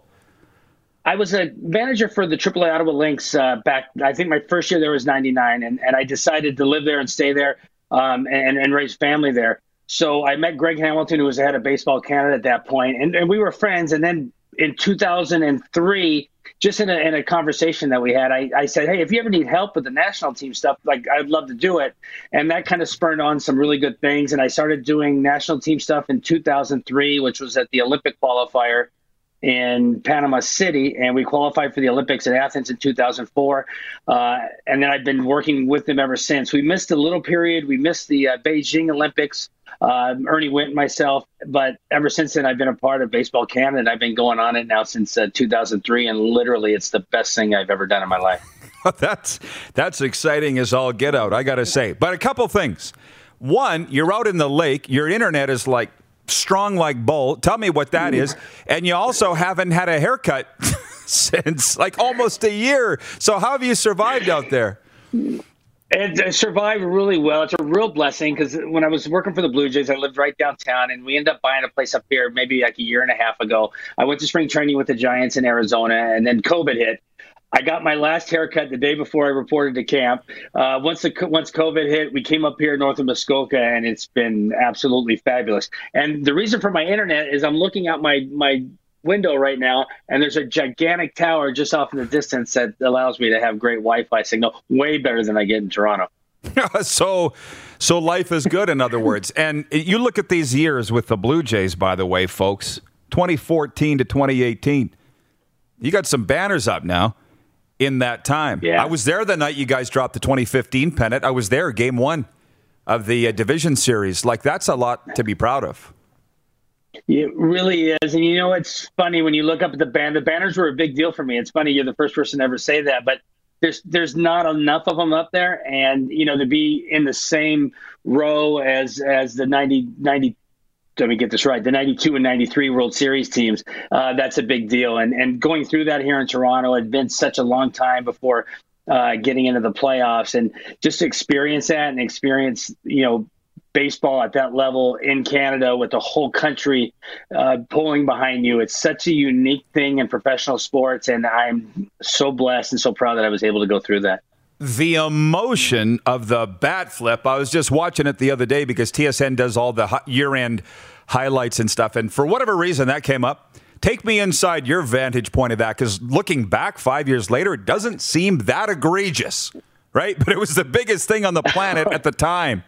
I was a manager for the triple A Ottawa Lynx uh, back, I think my first year there was ninety-nine, and, and I decided to live there and stay there um, and, and raise family there. So I met Greg Hamilton, who was the head of Baseball Canada at that point, and, and we were friends. And then in two thousand three, just in a, in a conversation that we had, I, I said, hey, if you ever need help with the national team stuff, like I'd love to do it. And that kind of spurred on some really good things. And I started doing national team stuff in two thousand three, which was at the Olympic qualifier in Panama City, and we qualified for the Olympics in Athens in two thousand four. Uh, and then I've been working with them ever since. We missed a little period. We missed the uh, Beijing Olympics, uh, Ernie Witt and myself. But ever since then, I've been a part of Baseball Canada, and I've been going on it now since uh, two thousand three. And literally, it's the best thing I've ever done in my life. that's that's exciting as all get out, I got to say. But a couple things. One, you're out in the lake. Your internet is like strong like bull. Tell me what that is. And you also haven't had a haircut since like almost a year. So how have you survived out there? And I survived really well. It's a real blessing because when I was working for the Blue Jays, I lived right downtown, and we ended up buying a place up here maybe like a year and a half ago. I went to spring training with the Giants in Arizona, and then COVID hit. I got my last haircut the day before I reported to camp. Uh, once the once COVID hit, we came up here north of Muskoka, and it's been absolutely fabulous. And the reason for my internet is I'm looking out my my window right now, and there's a gigantic tower just off in the distance that allows me to have great Wi-Fi signal, way better than I get in Toronto. so so life is good, in other words. And you look at these years with the Blue Jays, by the way, folks, twenty fourteen to twenty eighteen. You got some banners up now in that time. Yeah. I was there the night you guys dropped the twenty fifteen pennant. I was there, game one of the uh, division series. Like, that's a lot to be proud of. It really is. And, you know, it's funny when you look up at the band, the banners were a big deal for me. It's funny, you're the first person to ever say that, but there's there's not enough of them up there. And, you know, to be in the same row as as the ninety, ninety, let me get this right, the ninety-two and ninety-three World Series teams, uh, that's a big deal. And, and going through that here in Toronto, it had been such a long time before uh, getting into the playoffs. And just to experience that and experience, you know, baseball at that level in Canada with the whole country uh, pulling behind you. It's such a unique thing in professional sports, and I'm so blessed and so proud that I was able to go through that. The emotion of the bat flip, I was just watching it the other day because T S N does all the year-end highlights and stuff, and for whatever reason that came up. Take me inside your vantage point of that, because looking back five years later, it doesn't seem that egregious, right? But it was the biggest thing on the planet at the time.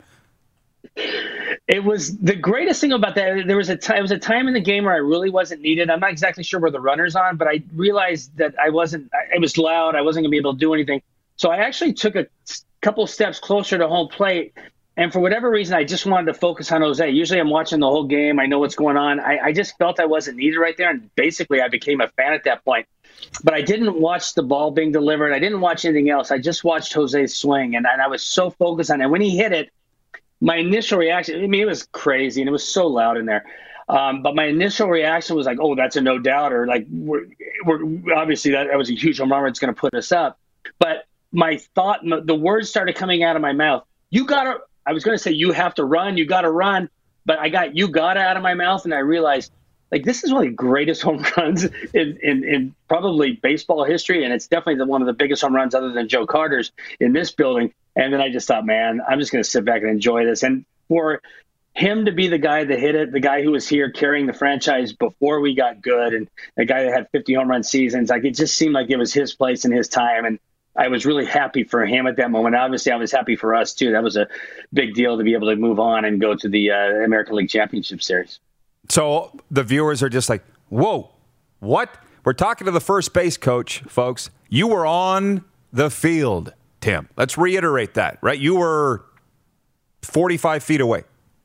It was the greatest thing about that. There was a time, it was a time in the game where I really wasn't needed. I'm not exactly sure where the runner's on, but I realized that I wasn't, it was loud. I wasn't going to be able to do anything. So I actually took a couple steps closer to home plate. And for whatever reason, I just wanted to focus on Jose. Usually I'm watching the whole game. I know what's going on. I, I just felt I wasn't needed right there. And basically I became a fan at that point. But I didn't watch the ball being delivered. I didn't watch anything else. I just watched Jose's swing. And, and I was so focused on it. When he hit it, my initial reaction, I mean, it was crazy and it was so loud in there. Um, but my initial reaction was like, oh, that's a no doubter. Like, we're, we're obviously that, that was a huge home run. It's going to put us up. But my thought, the words started coming out of my mouth. You got to, I was going to say, you have to run. You got to run. But I got you got to out of my mouth. And I realized, like, this is one of the greatest home runs in, in, in probably baseball history. And it's definitely the, one of the biggest home runs other than Joe Carter's in this building. And then I just thought, man, I'm just going to sit back and enjoy this. And for him to be the guy that hit it, the guy who was here carrying the franchise before we got good, and the guy that had fifty home run seasons, like, it just seemed like it was his place and his time. And I was really happy for him at that moment. Obviously, I was happy for us, too. That was a big deal to be able to move on and go to the uh, American League Championship Series. So the viewers are just like, whoa, what? We're talking to the first base coach, folks. You were on the field, Tim. Let's reiterate that, right? You were forty-five feet away.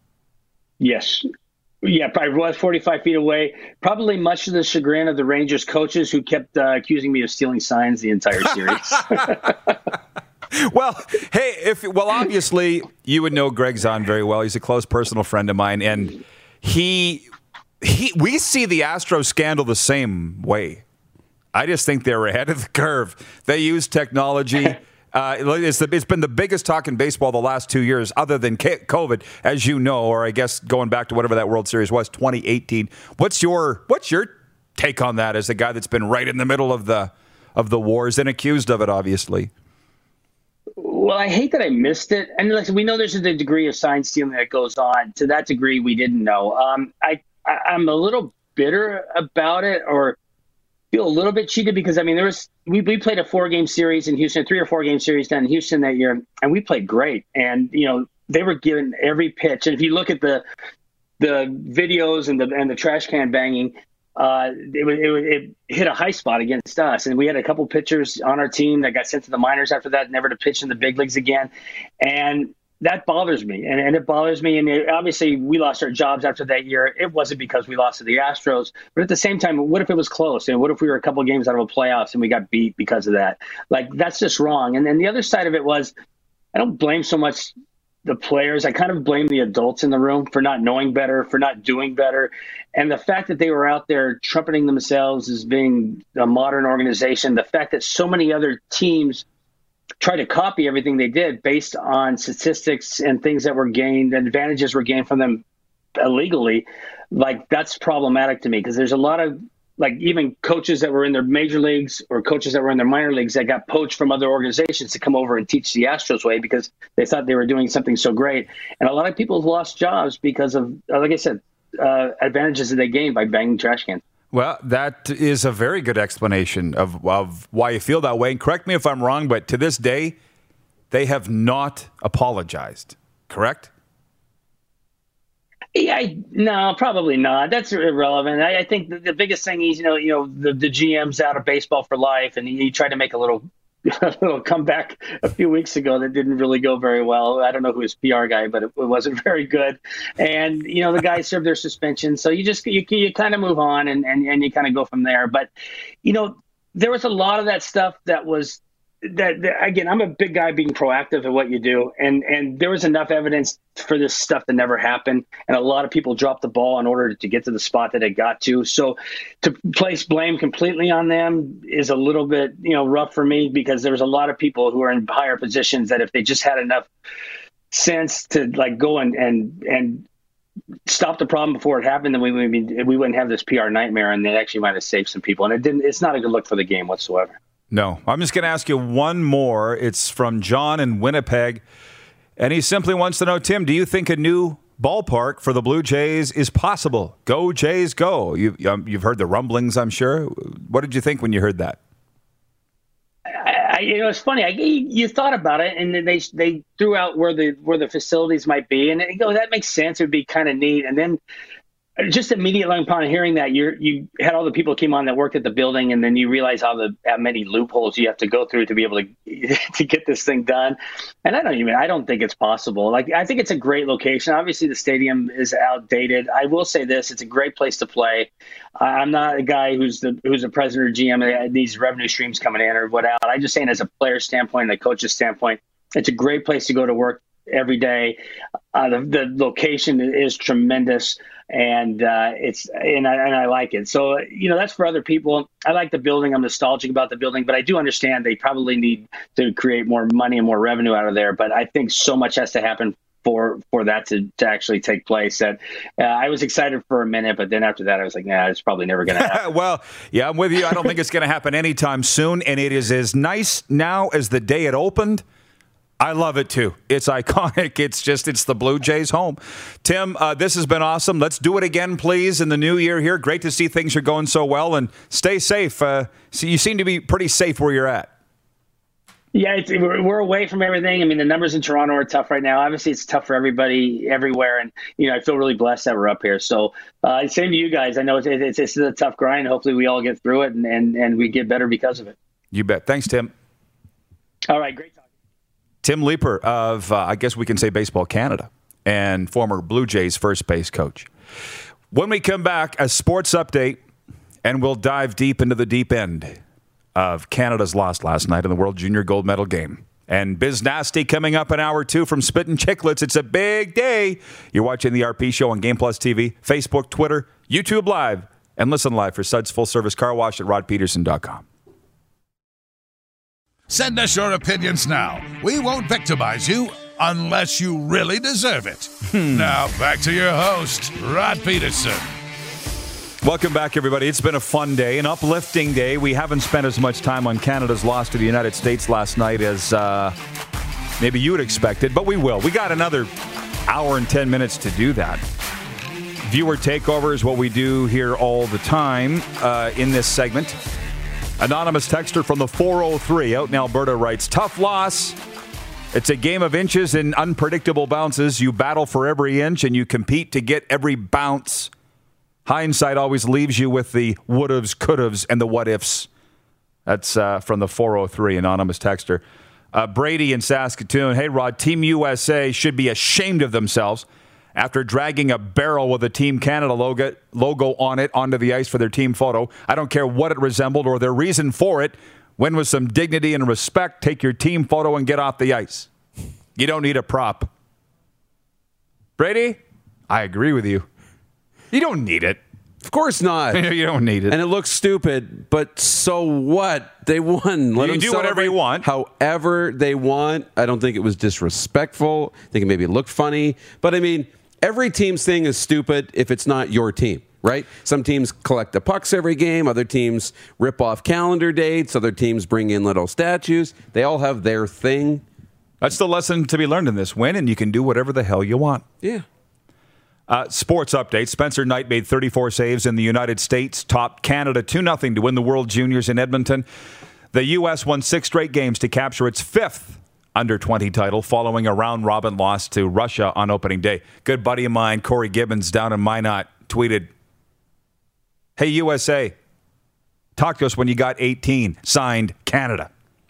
Yes. Yeah, I was forty-five feet away, probably much to the chagrin of the Rangers coaches who kept uh, accusing me of stealing signs the entire series. Well, hey, if well, obviously you would know Greg Zahn very well. He's a close personal friend of mine, and he he we see the Astros scandal the same way. I just think they're ahead of the curve. They use technology. Uh, it's, the, it's been the biggest talk in baseball the last two years, other than COVID, as you know, or I guess going back to whatever that World Series was, twenty eighteen. What's your what's your take on that as a guy that's been right in the middle of the of the wars and accused of it, obviously? Well, I hate that I missed it. And like, we know there's a degree of sign stealing that goes on. To that degree, we didn't know. Um, I, I I'm a little bitter about it, or feel a little bit cheated, because I mean, there was we, we played a four game series in Houston, three or four game series down in Houston that year, and we played great. And you know, they were given every pitch. And if you look at the the videos and the and the trash can banging, uh, it, it it hit a high spot against us. And we had a couple pitchers on our team that got sent to the minors after that, never to pitch in the big leagues again. And that bothers me, and, and it bothers me. And it, obviously, we lost our jobs after that year. It wasn't because we lost to the Astros, but at the same time, what if it was close? And what if we were a couple of games out of a playoffs and we got beat because of that? Like, that's just wrong. And then the other side of it was, I don't blame so much the players. I kind of blame the adults in the room for not knowing better, for not doing better. And the fact that they were out there trumpeting themselves as being a modern organization, the fact that so many other teams try to copy everything they did based on statistics and things that were gained, advantages were gained from them illegally, like that's problematic to me, because there's a lot of like even coaches that were in their major leagues or coaches that were in their minor leagues that got poached from other organizations to come over and teach the Astros way because they thought they were doing something so great. And a lot of people have lost jobs because of, like I said, uh, advantages that they gained by banging trash cans. Well, that is a very good explanation of, of why you feel that way. And correct me if I'm wrong, but to this day, they have not apologized, correct? Yeah, I, no, probably not. That's irrelevant. I, I think the, the biggest thing is, you know, you know, the, the G M's out of baseball for life, and he, he tried to make a little, a little comeback a few weeks ago that didn't really go very well. I don't know who his P R guy, but it, it wasn't very good. And you know, the guys served their suspension, so you just you you kind of move on and and and you kind of go from there. But you know, there was a lot of that stuff that was. That, that again, I'm a big guy being proactive at what you do, and and there was enough evidence for this stuff to never happen, and a lot of people dropped the ball in order to get to the spot that it got to. So to place blame completely on them is a little bit, you know, rough for me, because there was a lot of people who are in higher positions that if they just had enough sense to like go and and and stop the problem before it happened, then we wouldn't we wouldn't have this P R nightmare, and they actually might have saved some people. And it didn't. It's not a good look for the game whatsoever. No. I'm just going to ask you one more. It's from John in Winnipeg. And he simply wants to know, Tim, do you think a new ballpark for the Blue Jays is possible? Go Jays, go. You, um, you've heard the rumblings, I'm sure. What did you think when you heard that? I, you know, it's funny. I, you thought about it, and then they they threw out where the where the facilities might be, and you know, that makes sense. It would be kind of neat. And then just immediately upon hearing that, you you had all the people came on that worked at the building, and then you realize how the how many loopholes you have to go through to be able to to get this thing done. And I don't even I don't think it's possible. Like, I think it's a great location. Obviously, the stadium is outdated. I will say this: it's a great place to play. I'm not a guy who's the who's a president or G M and these revenue streams coming in or what out. I'm just saying, as a player standpoint, the coach's standpoint, it's a great place to go to work every day. Uh, the, the location is tremendous. And uh, it's and I, and I like it. So, you know, that's for other people. I like the building. I'm nostalgic about the building, but I do understand they probably need to create more money and more revenue out of there. But I think so much has to happen for for that to, to actually take place that uh, I was excited for a minute. But then after that, I was like, nah, it's probably never going to happen. Well, yeah, I'm with you. I don't think it's going to happen anytime soon. And it is as nice now as the day it opened. I love it, too. It's iconic. It's just, it's the Blue Jays home. Tim, uh, this has been awesome. Let's do it again, please, in the new year here. Great to see things are going so well, and stay safe. Uh, so you seem to be pretty safe where you're at. Yeah, it's, we're, we're away from everything. I mean, the numbers in Toronto are tough right now. Obviously, it's tough for everybody everywhere, and you know, I feel really blessed that we're up here. So, uh, same to you guys. I know it's, it's, it's a tough grind. Hopefully, we all get through it, and, and, and we get better because of it. You bet. Thanks, Tim. All right, great talking. Tim Leeper of, uh, I guess we can say, Baseball Canada, and former Blue Jays first base coach. When we come back, a sports update, and we'll dive deep into the deep end of Canada's loss last night in the World Junior Gold Medal game. And Biz Nasty coming up an hour two from Spittin' Chicklets. It's a big day. You're watching the R P Show on Game Plus T V, Facebook, Twitter, YouTube Live, and listen live for Suds Full Service Car Wash at rod peterson dot com. Send us your opinions now. We won't victimize you unless you really deserve it. Now, back to your host, Rod Peterson. Welcome back, everybody. It's been a fun day, an uplifting day. We haven't spent as much time on Canada's loss to the United States last night as uh, maybe you would expected, but we will. We got another hour and ten minutes to do that. Viewer takeover is what we do here all the time uh, in this segment. Anonymous texter from the four oh three out in Alberta writes, tough loss. It's a game of inches and unpredictable bounces. You battle for every inch and you compete to get every bounce. Hindsight always leaves you with the would-haves, could-haves, and the what-ifs. That's uh, from the four oh three, anonymous texter. Uh, Brady in Saskatoon. Hey, Rod, Team U S A should be ashamed of themselves after dragging a barrel with a Team Canada logo, logo on it onto the ice for their team photo. I don't care what it resembled or their reason for it. Win with some dignity and respect. Take your team photo and get off the ice. You don't need a prop. Brady, I agree with you. You don't need it. Of course not. You don't need it. And it looks stupid, but so what? They won. Let you them do whatever you want. However they want. I don't think it was disrespectful. I think it maybe looked funny. But, I mean, every team's thing is stupid if it's not your team, right? Some teams collect the pucks every game. Other teams rip off calendar dates. Other teams bring in little statues. They all have their thing. That's the lesson to be learned in this. Win, and you can do whatever the hell you want. Yeah. Uh, sports update. Spencer Knight made thirty-four saves in the United States, topped Canada two nothing to win the World Juniors in Edmonton. The U S won six straight games to capture its fifth under twenty title following a round-robin loss to Russia on opening day. Good buddy of mine, Corey Gibbons, down in Minot, tweeted, "Hey, U S A, talk to us when you got eighteen. Signed, Canada."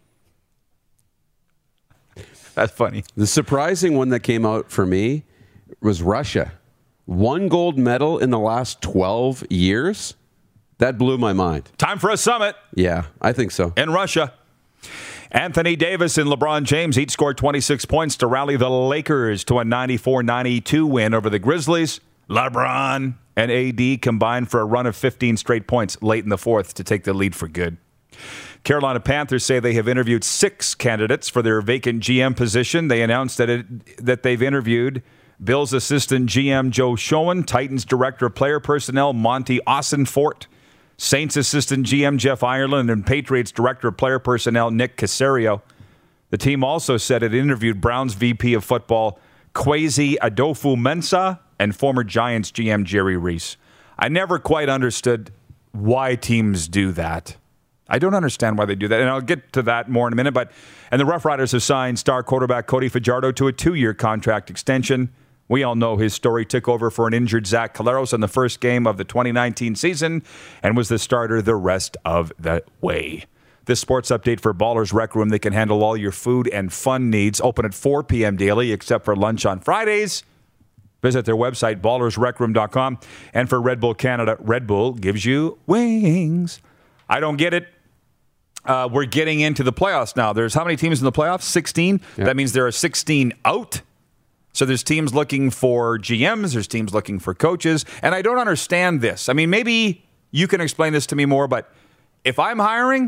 That's funny. The surprising one that came out for me was Russia. One gold medal in the last twelve years? That blew my mind. Time for a summit. Yeah, I think so. In Russia. Anthony Davis and LeBron James each scored twenty-six points to rally the Lakers to a ninety-four ninety-two win over the Grizzlies. LeBron and A D combined for a run of fifteen straight points late in the fourth to take the lead for good. Carolina Panthers say they have interviewed six candidates for their vacant G M position. They announced that it, that they've interviewed Bills assistant G M Joe Schoen, Titans director of player personnel Monty Ossenfort, Saints assistant G M Jeff Ireland, and Patriots director of player personnel Nick Caserio. The team also said it interviewed Browns V P of football Kwesi Adofo-Mensah and former Giants G M Jerry Reese. I never quite understood why teams do that. I don't understand why they do that, and I'll get to that more in a minute. But and the Rough Riders have signed star quarterback Cody Fajardo to a two-year contract extension. We all know his story. Took over for an injured Zach Collaros in the first game of the twenty nineteen season and was the starter the rest of the way. This sports update for Ballers Rec Room. They can handle all your food and fun needs. Open at four p.m. daily, except for lunch on Fridays. Visit their website, ballers rec room dot com. And for Red Bull Canada, Red Bull gives you wings. I don't get it. Uh, we're getting into the playoffs now. There's how many teams in the playoffs? sixteen. Yep. That means there are sixteen out. So there's teams looking for G Ms. There's teams looking for coaches. And I don't understand this. I mean, maybe you can explain this to me more, but if I'm hiring,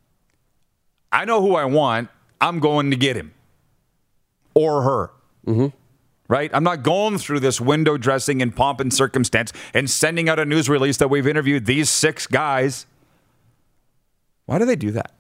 I know who I want. I'm going to get him or her. Mm-hmm. Right? I'm not going through this window dressing and pomp and circumstance and sending out a news release that we've interviewed these six guys. Why do they do that?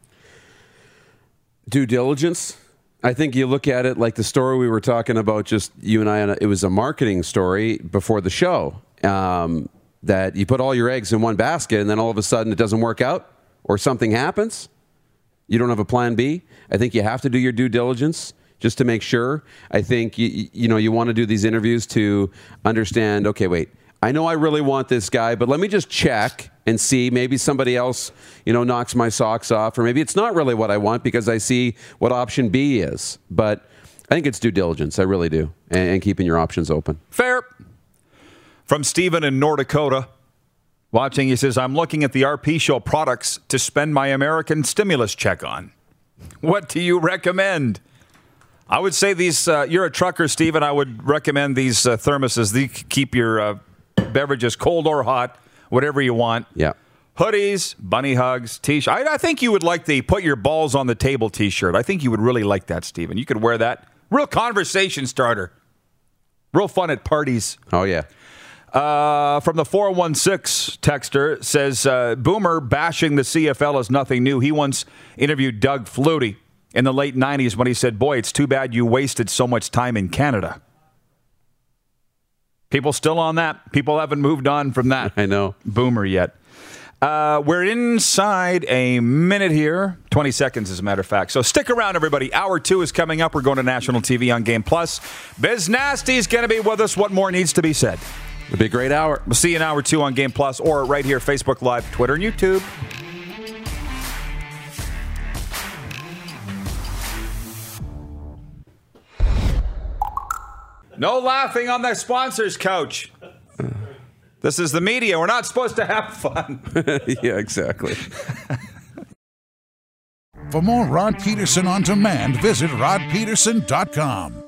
Due diligence. I think you look at it like the story we were talking about, just you and I, it was a marketing story before the show, um, that you put all your eggs in one basket and then all of a sudden it doesn't work out or something happens. You don't have a plan B. I think you have to do your due diligence just to make sure. I think, you, you know, you want to do these interviews to understand, okay, wait, I know I really want this guy, but let me just check and see. Maybe somebody else, you know, knocks my socks off, or maybe it's not really what I want because I see what option B is. But I think it's due diligence. I really do. And, and keeping your options open. Fair. From Stephen in North Dakota, watching, he says, I'm looking at the R P Show products to spend my American stimulus check on. What do you recommend? I would say these, uh, you're a trucker, Stephen. I would recommend these uh, thermoses. They keep your uh, beverages cold or hot, whatever you want. Yeah. Hoodies, bunny hugs, t-shirt. I, I think you would like the put your balls on the table t-shirt. I think you would really like that, Stephen. You could wear that. Real conversation starter. Real fun at parties. Oh, yeah. Uh, from the four one six texter says, uh, Boomer bashing the C F L is nothing new. He once interviewed Doug Flutie in the late nineties when he said, boy, it's too bad you wasted so much time in Canada. People still on that. People haven't moved on from that. I know. Boomer yet. Uh, we're inside a minute here. twenty seconds, as a matter of fact. So stick around, everybody. Hour two is coming up. We're going to national T V on Game Plus. Biz Nasty's going to be with us. What more needs to be said? It'll be a great hour. We'll see you in hour two on Game Plus or right here, Facebook Live, Twitter, and YouTube. No laughing on the sponsors couch. This is the media. We're not supposed to have fun. Yeah, exactly. For more Rod Peterson on demand, visit rod peterson dot com.